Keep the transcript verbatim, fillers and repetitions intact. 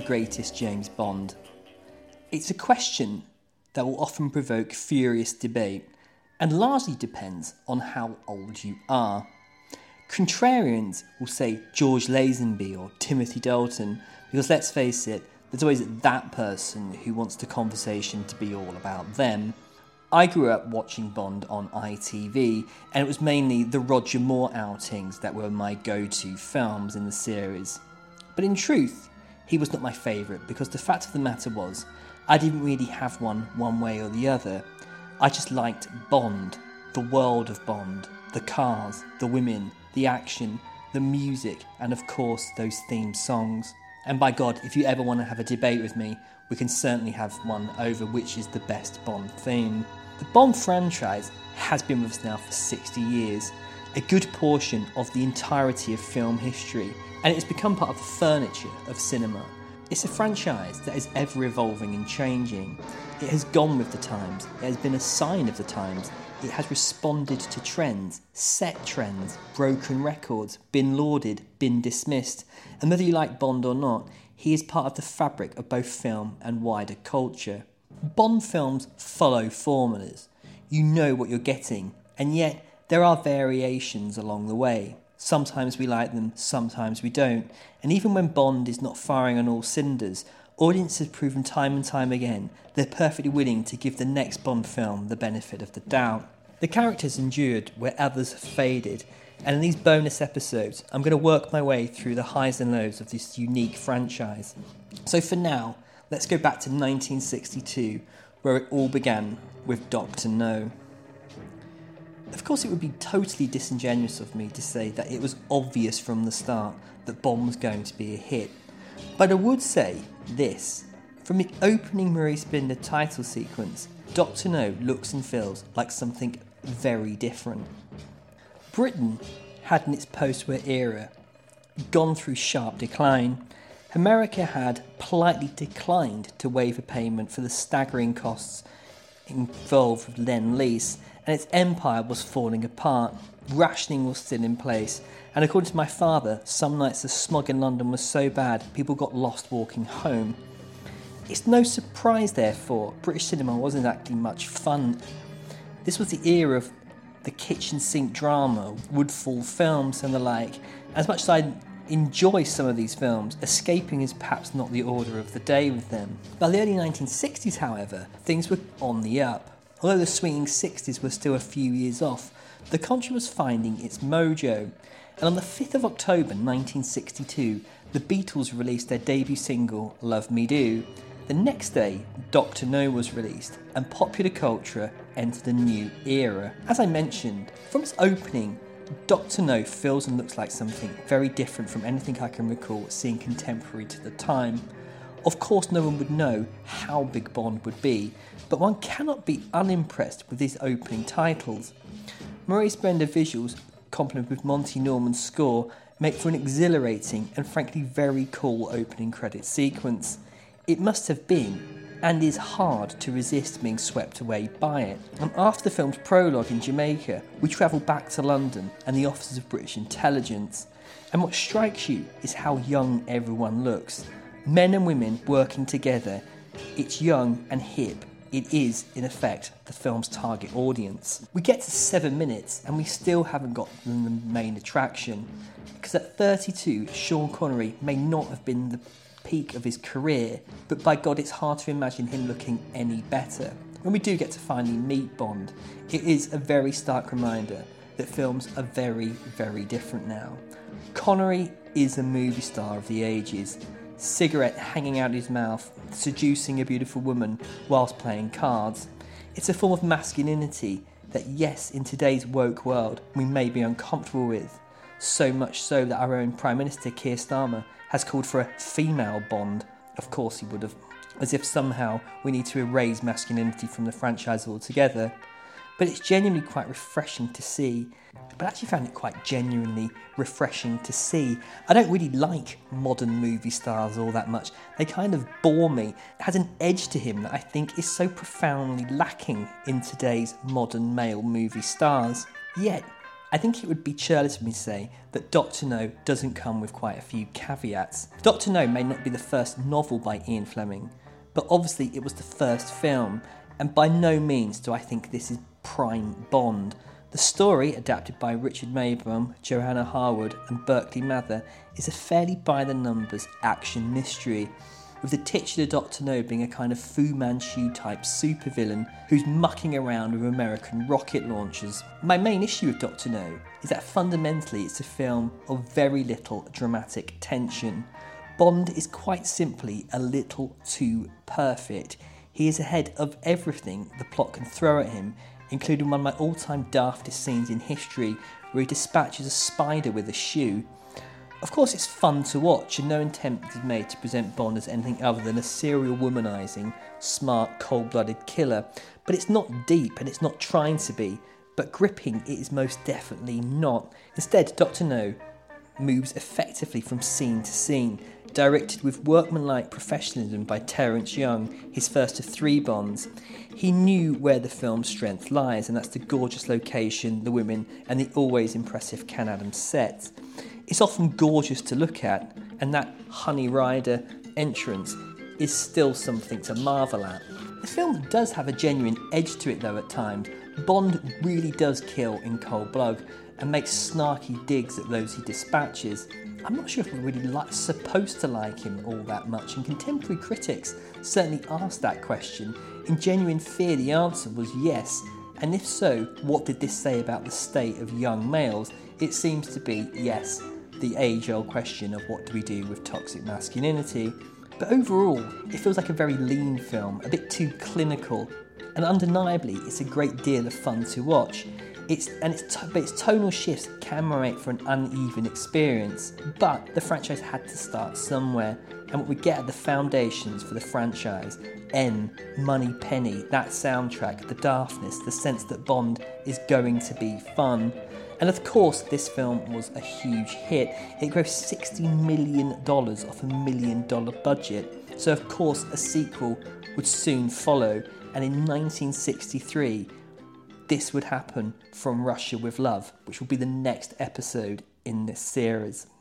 greatest James Bond? It's a question that will often provoke furious debate and largely depends on how old you are. Contrarians will say George Lazenby or Timothy Dalton because, let's face it, there's always that person who wants the conversation to be all about them. I grew up watching Bond on I T V, and it was mainly the Roger Moore outings that were my go-to films in the series. But in truth, he was not my favourite because the fact of the matter was, I didn't really have one one way or the other. I just liked Bond, the world of Bond, the cars, the women, the action, the music, and of course those theme songs. And by God, if you ever want to have a debate with me, we can certainly have one over which is the best Bond theme. The Bond franchise has been with us now for sixty years, a good portion of the entirety of film history, and it has become part of the furniture of cinema. It's a franchise that is ever evolving and changing. It has gone with the times, it has been a sign of the times, it has responded to trends, set trends, broken records, been lauded, been dismissed, and whether you like Bond or not, he is part of the fabric of both film and wider culture. Bond films follow formulas. You know what you're getting, and yet there are variations along the way. Sometimes we like them, sometimes we don't, and even when Bond is not firing on all cylinders, audiences have proven time and time again they're perfectly willing to give the next Bond film the benefit of the doubt. The characters endured where others have faded, and in these bonus episodes I'm going to work my way through the highs and lows of this unique franchise. So for now, let's go back to nineteen sixty-two, where it all began with Doctor No. Of course, it would be totally disingenuous of me to say that it was obvious from the start that Bond was going to be a hit. But I would say this. From the opening Maurice Binder title sequence, Doctor No looks and feels like something very different. Britain had in its post-war era gone through sharp decline. America had politely declined to waive a payment for the staggering costs involved with Lend-Lease, and its empire was falling apart. Rationing was still in place, and according to my father, some nights the smog in London was so bad people got lost walking home. It's no surprise, therefore, British cinema wasn't actually much fun. This was the era of the kitchen sink drama, Woodfall films and the like. As much as I enjoy some of these films, escaping is perhaps not the order of the day with them. By the early nineteen sixties, however, things were on the up. Although the swinging sixties were still a few years off, the country was finding its mojo. And on the fifth of October nineteen sixty-two, the Beatles released their debut single, Love Me Do. The next day, Doctor No was released, and popular culture entered a new era. As I mentioned, from its opening, Doctor No feels and looks like something very different from anything I can recall seeing contemporary to the time. Of course, no one would know how big Bond would be, but one cannot be unimpressed with these opening titles. Maurice Binder visuals, complemented with Monty Norman's score, make for an exhilarating and frankly very cool opening credit sequence. It must have been, and is hard to resist being swept away by it. And after the film's prologue in Jamaica, we travel back to London and the offices of British intelligence. And what strikes you is how young everyone looks. Men and women working together. It's young and hip. It is, in effect, the film's target audience. We get to seven minutes and we still haven't got the main attraction. Because at thirty-two, Sean Connery may not have been the peak of his career, but by God, it's hard to imagine him looking any better. When we do get to finally meet Bond, it is a very stark reminder that films are very, very different now. Connery is a movie star of the ages. Cigarette hanging out his mouth, seducing a beautiful woman whilst playing cards. It's a form of masculinity that, yes, in today's woke world, we may be uncomfortable with. So much so that our own Prime Minister, Keir Starmer, has called for a female Bond. Of course he would have. As if somehow we need to erase masculinity from the franchise altogether. But it's genuinely quite refreshing to see. But I actually found it quite genuinely refreshing to see. I don't really like modern movie stars all that much. They kind of bore me. It has an edge to him that I think is so profoundly lacking in today's modern male movie stars. Yet, I think it would be churlish of me to say that Doctor No doesn't come with quite a few caveats. Doctor No may not be the first novel by Ian Fleming, but obviously it was the first film, and by no means do I think this is prime Bond. The story, adapted by Richard Maybaum, Joanna Harwood and Berkeley Mather, is a fairly by-the-numbers action mystery, with the titular Doctor No being a kind of Fu Manchu type supervillain who's mucking around with American rocket launchers. My main issue with Doctor No is that fundamentally it's a film of very little dramatic tension. Bond is quite simply a little too perfect. He is ahead of everything the plot can throw at him, including one of my all-time daftest scenes in history where he dispatches a spider with a shoe. Of course it's fun to watch and no attempt is made to present Bond as anything other than a serial womanising, smart, cold-blooded killer, but it's not deep and it's not trying to be, but gripping it is most definitely not. Instead, Doctor No moves effectively from scene to scene, directed with workmanlike professionalism by Terence Young, his first of three Bonds. He knew where the film's strength lies, and that's the gorgeous location, the women, and the always impressive Can Adams set. It's often gorgeous to look at, and that Honey Rider entrance is still something to marvel at. The film does have a genuine edge to it though at times. Bond really does kill in cold blood and makes snarky digs at those he dispatches. I'm not sure if we're really like, supposed to like him all that much, and contemporary critics certainly asked that question. In genuine fear, the answer was yes, and if so, what did this say about the state of young males? It seems to be yes, the age-old question of what do we do with toxic masculinity. But overall, it feels like a very lean film, a bit too clinical, and undeniably it's a great deal of fun to watch. It's, and its, but its tonal shifts can make for an uneven experience, but the franchise had to start somewhere, and what we get are the foundations for the franchise: N, Money Penny, that soundtrack, the daftness, the sense that Bond is going to be fun. And of course this film was a huge hit. It grossed sixty million dollars off a million dollar budget, so of course a sequel would soon follow, and in nineteen sixty-three this would happen From Russia with Love, which will be the next episode in this series.